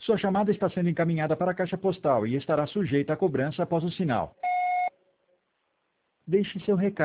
Sua chamada está sendo encaminhada para a caixa postal e estará sujeita à cobrança após o sinal. Deixe seu recado.